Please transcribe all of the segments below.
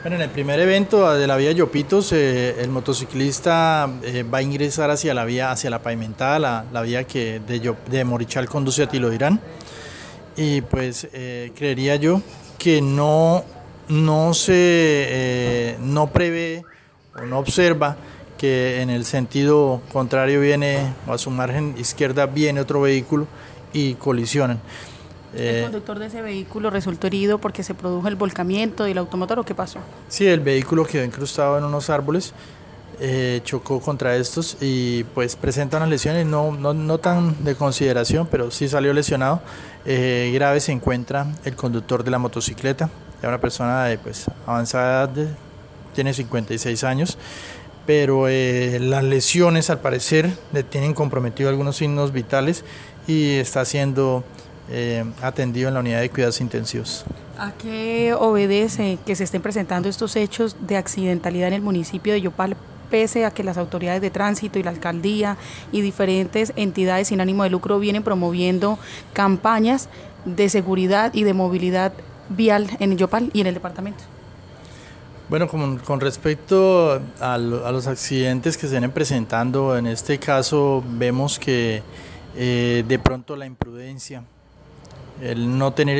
Bueno, en el primer evento de la vía Yopitos, el motociclista va a ingresar hacia la vía, hacia la pavimentada, la vía que de Morichal conduce a Tiloirán. Y pues creería yo que no prevé o no observa que en el sentido contrario viene, o a su margen izquierda viene otro vehículo y colisionan. ¿El conductor de ese vehículo resultó herido porque se produjo el volcamiento del automotor o qué pasó? Sí, el vehículo quedó incrustado en unos árboles, chocó contra estos y pues presenta unas lesiones no tan de consideración, pero sí salió lesionado. Grave se encuentra el conductor de la motocicleta, ya una persona de pues, avanzada edad, tiene 56 años, pero las lesiones al parecer le tienen comprometido algunos signos vitales y está siendo atendido en la unidad de cuidados intensivos. ¿A qué obedece que se estén presentando estos hechos de accidentalidad en el municipio de Yopal, pese a que las autoridades de tránsito y la alcaldía y diferentes entidades sin ánimo de lucro vienen promoviendo campañas de seguridad y de movilidad vial en Yopal y en el departamento? Bueno, con respecto a los accidentes que se vienen presentando, en este caso vemos que de pronto la imprudencia, el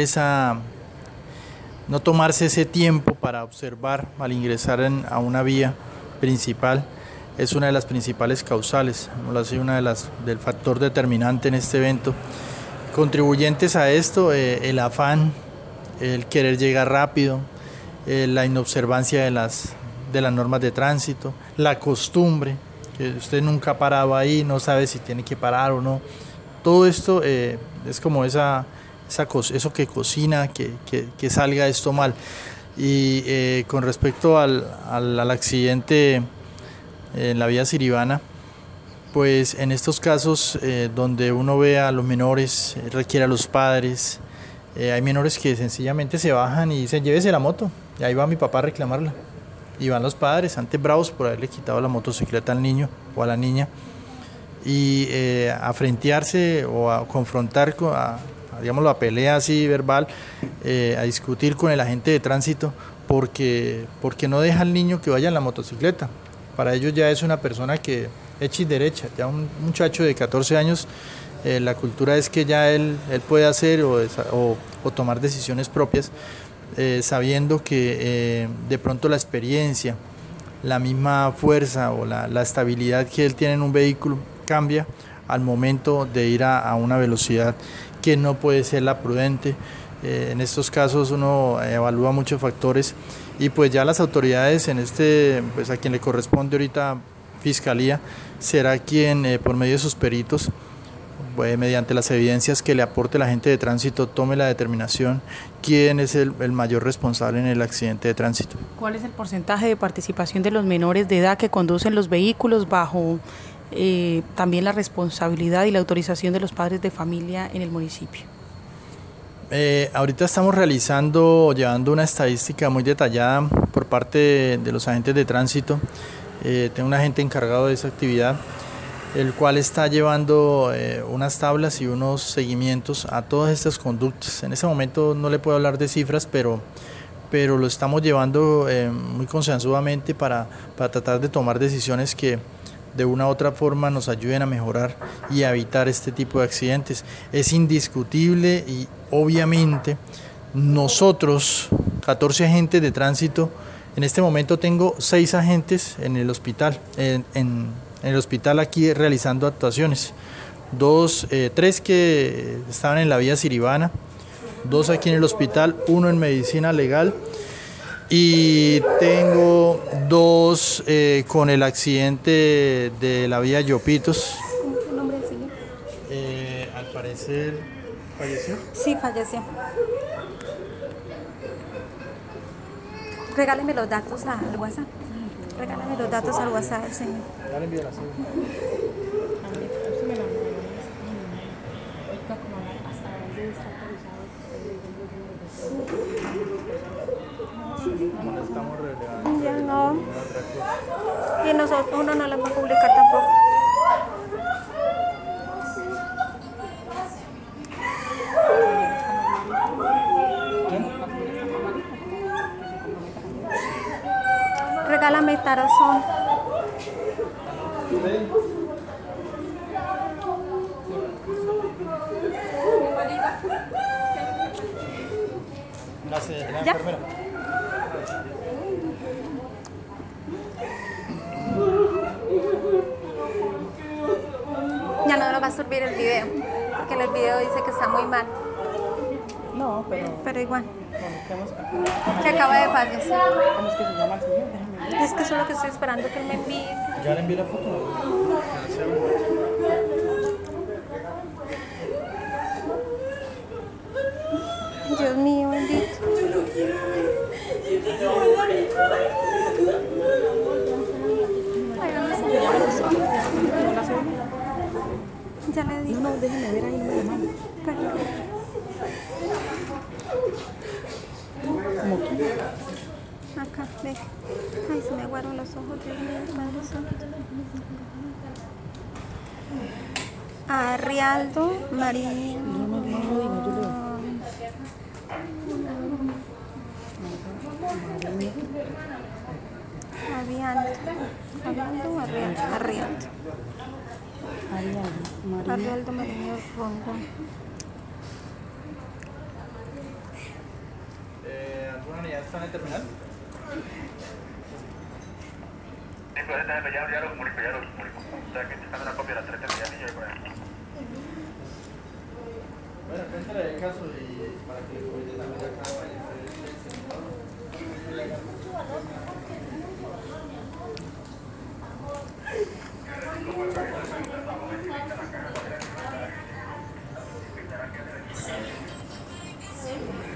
no tomarse ese tiempo para observar al ingresar a una vía principal es una de las principales causales, no ha sido del factor determinante en este evento. Contribuyentes a esto, el afán, el querer llegar rápido, la inobservancia de las normas de tránsito, la costumbre, que usted nunca ha parado ahí, no sabe si tiene que parar o no. Todo esto es como eso que cocina, que salga esto mal. Y con respecto al accidente en la vía Siribana, pues en estos casos donde uno ve a los menores, requiere a los padres, hay menores que sencillamente se bajan y dicen llévese la moto, y ahí va mi papá a reclamarla. Y van los padres, antes bravos por haberle quitado la motocicleta al niño o a la niña, y a frentearse o a confrontar, digámoslo, a pelea así verbal, a discutir con el agente de tránsito porque no deja al niño que vaya en la motocicleta. Para ellos ya es una persona que hecha y derecha, ya un muchacho de 14 años, la cultura es que ya él puede hacer o tomar decisiones propias, sabiendo que de pronto la experiencia, la misma fuerza o la estabilidad que él tiene en un vehículo cambia al momento de ir a una velocidad que no puede ser la prudente. En estos casos uno evalúa muchos factores y pues ya las autoridades pues a quien le corresponde ahorita Fiscalía será quien por medio de sus peritos, mediante las evidencias que le aporte la agente de tránsito, tome la determinación quién es el mayor responsable en el accidente de tránsito. ¿Cuál es el porcentaje de participación de los menores de edad que conducen los vehículos bajo también la responsabilidad y la autorización de los padres de familia en el municipio? Ahorita estamos llevando una estadística muy detallada por parte de los agentes de tránsito. Tengo un agente encargado de esa actividad, el cual está llevando unas tablas y unos seguimientos a todas estas conductas. En ese momento no le puedo hablar de cifras, pero lo estamos llevando muy concienzudamente para tratar de tomar decisiones que de una u otra forma nos ayuden a mejorar y a evitar este tipo de accidentes. Es indiscutible y obviamente nosotros, 14 agentes de tránsito, en este momento tengo 6 agentes en el hospital, en el hospital aquí realizando actuaciones. 3 que estaban en la vía Siribana, 2 aquí en el hospital, 1 en medicina legal y tengo 2 con el accidente de la vía Yopitos. ¿Cómo fue el nombre del señor? Al parecer, ¿falleció? Sí, falleció. Regáleme los datos al WhatsApp. Regálame los datos al WhatsApp del señor. Ya le envío la cédula. No lo estamos relevando. Ya no. Y nosotros, uno no lo va a publicar tampoco. Galametarozón. La ¿Ya? enfermera. Ya no lo va a subir el video, porque en el video dice que está muy mal, No, pero igual, ¿cómo que acaba de fallecer. es que se llama el señor? Déjame ver. Es que eso es lo que estoy esperando que él me envíe. Ya le envié la foto. Dios mío, bendito. Ay, ¿dónde se me van los ojos? Ya le dije. No, déjeme ver ahí, no me llaman. Perdón. Como que Acá, ve. Ay, se me aguaron los ojos, Dios mío, Padre Santo. Arrialdo María. no lo digo, yo leo. Arrialdo o Arrialdo. Arrialdo. María. Arrialdo María Rondón. ¿Alguna unidad está en el terminal? Sí, pues ya lo comunico. O sea, que estoy sacando una copia de la 3 ya y por ahí. Bueno, cuéntale el caso y para que le cuente también acá.